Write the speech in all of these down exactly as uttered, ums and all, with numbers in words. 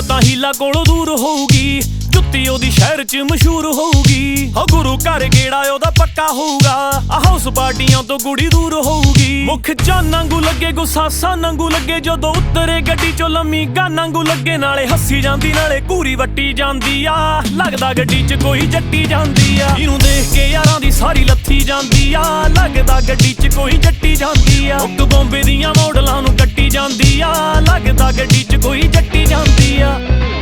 ਤਾਂ ਹੀਲਾ ਕੋਲੋਂ ਦੂਰ ਹੋਊਗੀ, ਜੁੱਤੀ ਉਹਦੀ ਸ਼ਹਿਰ ਚ ਮਸ਼ਹੂਰ ਹੋਊਗੀ। ਹੋ ਗੁਰੂ ਘਰ ਗੇੜਾ ਉਹਦਾ ਪੱਕਾ ਹੋਊਗਾ, ਆ ਹਾਊਸ ਪਾਰਟੀਆਂ ਤੋਂ ਕੁੜੀ ਦੂਰ ਹੋਊਗੀ। ਮੁੱਖ ਚਾਨੰਗੂ ਲੱਗੇ ਗੁੱਸਾ ਨੰਗੂ ਲੱਗੇ, ਜਦੋਂ ਉਤਰੇ ਗੱਡੀ ਚੋਂ ਲੰਮੀ ਗਾਨੰਗੂ ਲੱਗੇ। ਨਾਲੇ ਹੱਸੀ ਜਾਂਦੀ ਨਾਲੇ ਘੂਰੀ ਵੱਟੀ ਜਾਂਦੀ ਆ, ਲੱਗਦਾ ਗੱਡੀ ਚ ਕੋਈ ਜੱਟੀ ਜਾਂਦੀ ਆ। ਇਹਨੂੰ ਦੇਖ ਕੇ ਯਾਰਾਂ ਦੀ ਸਾਰੀ ਲੱਥੀ ਜਾਂਦੀ ਆ, ਲੱਗਦਾ ਗੱਡੀ ਚ ਕੋਈ ਜੱਟੀ ਜਾਂਦੀ ਆ। ਇੱਕ ਬੰਬੇ ਦੀਆਂ ਮੋਡਲਾਂ ਨੂੰ ਕੱਟੀ ਜਾਂਦੀ ਆ, ਲੱਗਦਾ ਗੱਡੀ ਚ ਕੋਈ ਜੱਟੀ ਜਾਂਦੀ ਆ।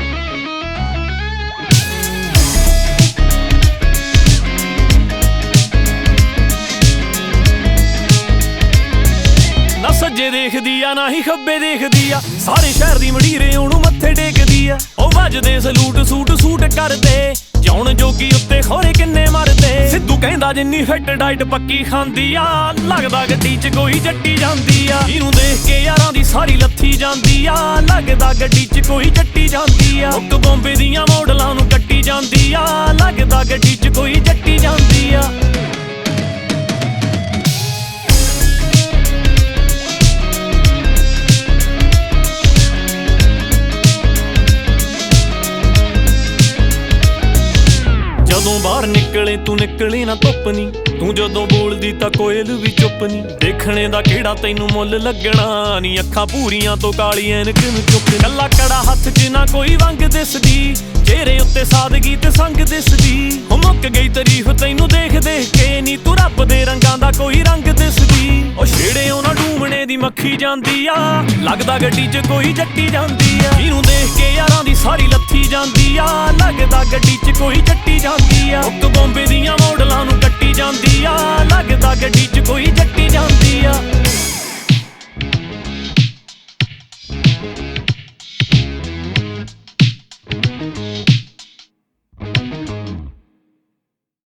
ਨਾ ਸੱਜੇ ਦੇਖਦੀ ਆ ਨਾ ਹੀ ਖੱਬੇ ਦੇਖਦੀ ਆ, ਸਾਰੇ ਸ਼ਹਿਰ ਦੀ ਮੰਡੀਰੇ ਉਹਨੂੰ ਮੱਥੇ ਟੇਕਦੀ ਆ। ਉਹ ਵੱਜਦੇ ਸਲੂਟ ਸੂਟ ਸੂਟ ਕਰਦੇ, ਜਾਉਣ ਜੋਗੀ ਉੱਤੇ ਖੋਰੇ ਕਿੰਨੇ ਮਰਦੇ। ਸਿੱਧੂ ਕਹਿੰਦਾ ਜਿੰਨੀ ਫਿੱਟ ਡਾਈਟ ਪੱਕੀ ਖਾਂਦੀ ਆ, ਲੱਗਦਾ ਗੱਡੀ ਚ ਕੋਈ ਜੱਟੀ ਜਾਂਦੀ ਆ। ਇਹਨੂੰ ਦੇਖ ਕੇ ਯਾਰਾਂ ਦੀ ਸਾਰੀ ਲੱਥੀ ਜਾਂਦੀ ਆ, ਲੱਗਦਾ ਗੱਡੀ ਚ ਕੋਈ ਜੱਟੀ ਜਾਂਦੀ ਆ। ਇੱਕ ਬੰਬੇ ਦੀਆਂ ਮੋਡਲਾਂ ਨੂੰ ਕੱਟੀ ਜਾਂਦੀ ਆ, ਲੱਗਦਾ ਗੱਡੀ ਚ ਕੋਈ ਜੱਟੀ ਜਾਂਦੀ ਆ। ਜਦੋਂ ਬਾਹਰ ਨਿਕਲੇ ਤੂੰ ਨਿਕਲੇ ਨਾ ਧੁੱਪ ਨੀ, ਤੂੰ ਜਦੋਂ ਬੋਲਦੀ ਤਾਂ ਕੋਇਲ ਵੀ ਚੁੱਪ ਨੀ। ਦੇਖਣੇ ਦਾ ਕਿਹੜਾ ਤੈਨੂੰ ਮੁੱਲ ਲੱਗਣਾ ਨੀ, ਅੱਖਾਂ ਪੂਰੀਆਂ ਤੋਂ ਕਾਲੀ ਐਨਕ ਨੂੰ ਚੁੱਕ। ਕੱਲਾ ਕੜਾ ਹੱਥ ਚ ਨਾ ਕੋਈ ਵੰਗ ਦਿਸਦੀ, ਚਿਹਰੇ ਉੱਤੇ ਸਾਦਗੀ ਤੇ ਸੰਗ ਦਿਸਦੀ। ਉਹ ਮੁੱਕ ਗਈ ਤਾਰੀਫ ਤੈਨੂੰ ਦੇਖ ਦੇਖ ਕੇ ਨੀ, ਤੂੰ ਰੱਬ ਦੇ ਰੰਗਾਂ ਦਾ ਕੋਈ ਰੰਗ ਦਿਸਦੀ। ਉਹ ਛੇੜੇ ਉਹਨਾਂ ਡੂਮਣੇ ਦੀ ਮੱਖੀ ਜਾਂਦੀ ਆ, ਲੱਗਦਾ ਗੱਡੀ ਚ ਕੋਈ ਜੱਟੀ ਜਾਂਦੀ ਆ। ਇਹਨੂੰ ਦੇਖ ਕੇ ਯਾਰਾਂ ਦੀ ਸਾਰੀ ਲੱਥੀ ਜਾਂਦੀ ਆ, ਲੱਗਦਾ ਗੱਡੀ ਚ ਕੋਈ ਜੱਟੀ ਜਾਂਦੀ ਆ। ਇੱਕ ਬੰਬੇ ਦੀਆਂ ਮੋਡਲਾਂ ਨੂੰ